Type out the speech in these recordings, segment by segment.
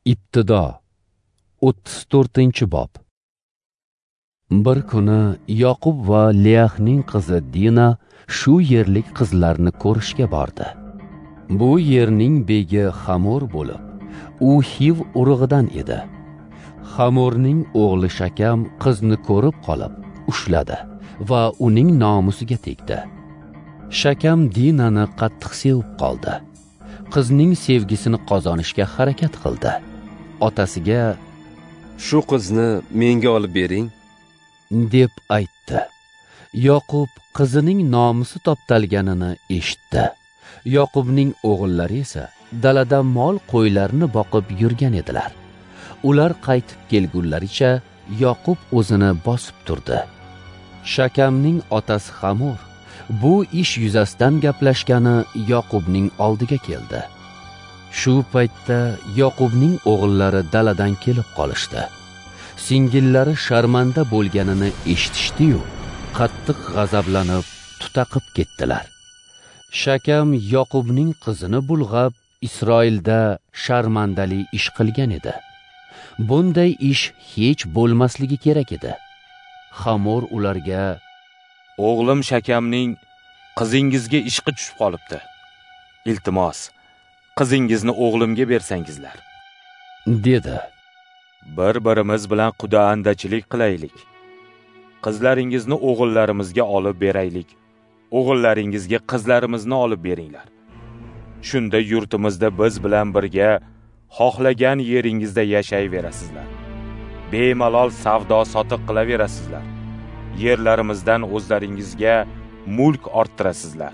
Ibtido 34-bob. Bir kuni Yoqub va Leyahning qizi Dina shu yerlik qizlarni ko'rishga bordi. Bu yerning begi Hamor bo'lib, u Hiv urug'idan edi. Hamorning o'g'li Shakam qizni ko'rib qolib, ushladi va uning nomusiga tegdi. Shakam Dinani qattiq sevib qoldi. Qizning sevgisini qozonishga harakat qildi. Otasiga "Shu qizni menga olib bering" deb aytdi. Yoqub qizining nomusi toptalganini eshitdi. Yoqubning o'g'illari esa dalada mol qo'ylarni boqib yurgan edilar. Ular qaytib kelgunlaricha Yoqub o'zini bosib turdi. Shakamning otasi Hamor bu ish yuzasidan gaplashgani Yoqubning oldiga keldi. Shu paytda Yoqubning o'g'illari daladan kelib qolishdi. Singillari sharmanda bo'lganini eshitishdi-yu, qattiq g'azablanib tutaqib ketdilar. Shakam Yoqubning qizini bulg'ab, Isroilda sharmandali ish qilgan edi. Bunday ish hech bo'lmasligi kerak edi. Hamor ularga: "O'g'lim Shakamning qizingizga ishqi tushib qolibdi. Iltimos, qizingizni o'g'limga bersangizlar" dedi. Bir-birimiz bilan quda-andachilik qilaylik. Qizlaringizni o'g'illarimizga olib beraylik. O'g'illaringizga qizlarimizni olib beringlar. Shunda yurtimizda biz bilan birga xohlagan yeringizda yashayverasizlar. Bemalol savdo sotiq qilaverasizlar. Yerlarimizdan o'zlaringizga mulk orttirasizlar.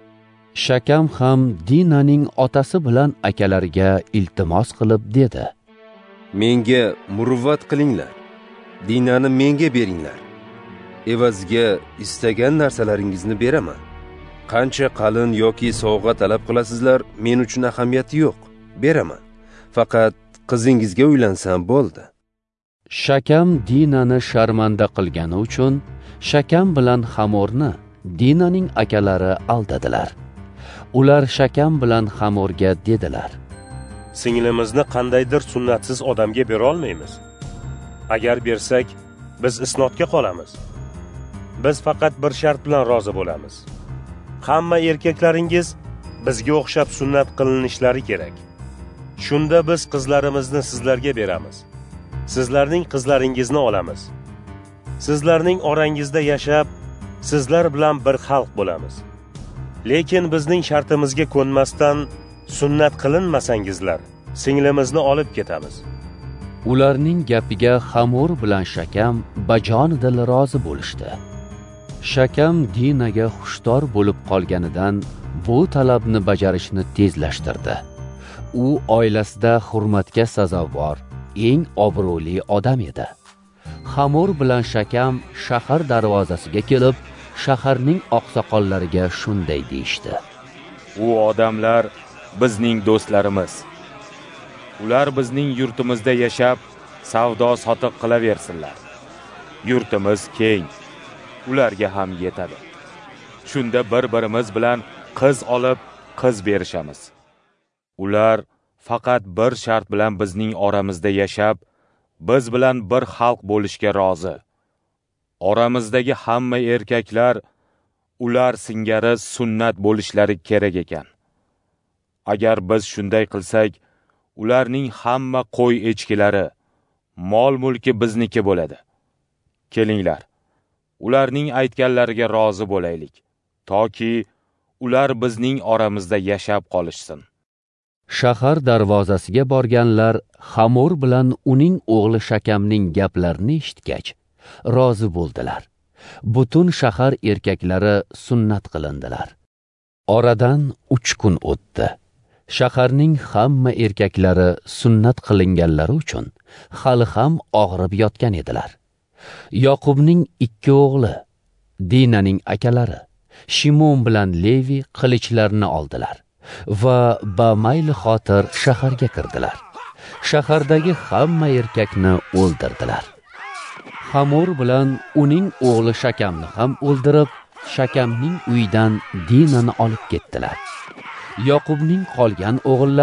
Shakam ham Dinaning otasi bilan akalariga iltimos qilib dedi: "Menga muruvvat qilinglar. Dinani menga beringlar. Evaziga istagan narsalaringizni beraman. Qancha qalin yoki sovg'a talab qilasizlar, men uchun ahamiyati yo'q. Beraman. Faqat qizingizga uylansam bo'ldi." Shakam Dinani sharmanda qilgani uchun Shakam bilan Hamorni Dinaning akalari aldadilar. Ular Shakam bilan Hamorga dedilar: "Singlimizni qandaydir sunnatsiz odamga bera olmaymiz. Agar bersak, biz isnodga qolamiz. Biz faqat bir shart bilan rozi bo'lamiz. Hamma erkaklaringiz bizga o'xshab sunnat qilinishlari kerak. Shunda biz qizlarimizni sizlarga beramiz. Sizlarning qizlaringizni olamiz. Sizlarning orangizda yashab, sizlar bilan bir xalq bo'lamiz. Lekin bizning shartimizga ko'nmasdan sunnat qilinmasangizlar, singlimizni olib ketamiz." Ularning gapiga Hamor bilan Shakam bajonidil rozi bo'lishdi. Shakam Dinaga xushtor bo'lib qolganidan bu talabni bajarishni tezlashtirdi. U oilasida hurmatga sazovor, eng obro'li odam edi. Hamor bilan Shakam shahar darvozasiga kelib, shaharning oqsoqollariga shunday deyishdi: "U odamlar bizning do'stlarimiz. Ular bizning yurtimizda yashab, savdo sotiq qilaversinlar. Yurtimiz keng, ularga ham yetadi. Shunda bir-birimiz bilan qiz olib, qiz berishamiz. Ular faqat bir shart bilan bizning oramizda yashab, biz bilan bir xalq bo'lishga rozi. Oramizdagi hamma erkaklar ular singari sunnat bo'lishlari kerak ekan. Agar biz shunday qilsak, ularning hamma qo'y echkilari, mol-mulki bizniki bo'ladi. Kelinglar, ularning aytganlariga rozi bo'laylik, toki ular bizning oramizda yashab qolishsin." Shahar darvozasiga borganlar Hamor bilan uning o'g'li Shakamning gaplarini eshitgach, rozi bo'ldilar. Butun shahar erkaklari sunnat qilindilar. Oradan 3 kun o'tdi. Shaharning hamma erkaklari sunnat qilinganlari uchun hali ham og'rib yotgan edilar. Yoqubning 2 o'g'li, Dinaning akalari, Shimon bilan Levi qilichlarini oldilar va bamayli xotir shaharga kirdilar. Shahardagi hamma erkakni o'ldirdilar. Hamor bilan uning o'g'li Shakamni ham o'ldirib, Shakamning uyidan Dinani olib ketdilar. Yoqubning qolgan o'g'illari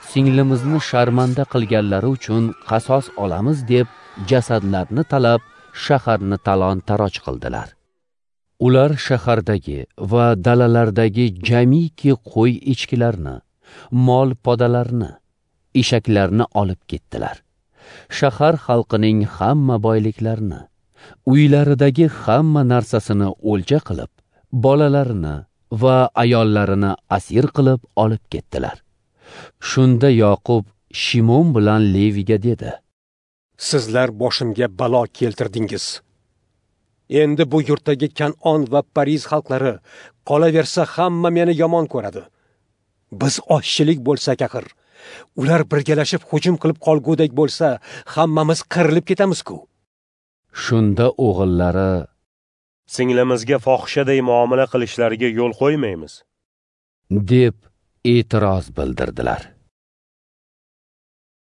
singlimizni sharmanda qilganlari uchun qasos olamiz deb jasadlarni talab shaharni talon-taroj qildilar. Ular shahardagi va dalalardagi jamiki qo'y echkilarni, mol podalarni, eshaklarni olib ketdilar. Shahar xalqining hamma boyliklarini, uylaridagi hamma narsasini o'lja qilib, bolalarini va ayollarini asir qilib olib ketdilar. Shunda Yoqub Shimon bilan Leviga dedi: Sizlar boshimga balo keltirdingiz. Endi bu yurtdagi Kanon va Pariz xalqlari qolaversa hamma meni yomon ko'radi. Biz ochchilik bo'lsak axir, ular birgalashib hujum qilib qolgudek bo'lsa, hammamiz qirilib ketamiz-ku. Shunda o'g'illari: Singlimizga fohishaday muomala qilishlariga yo'l qo'ymaymiz deb e'tiroz bildirdilar.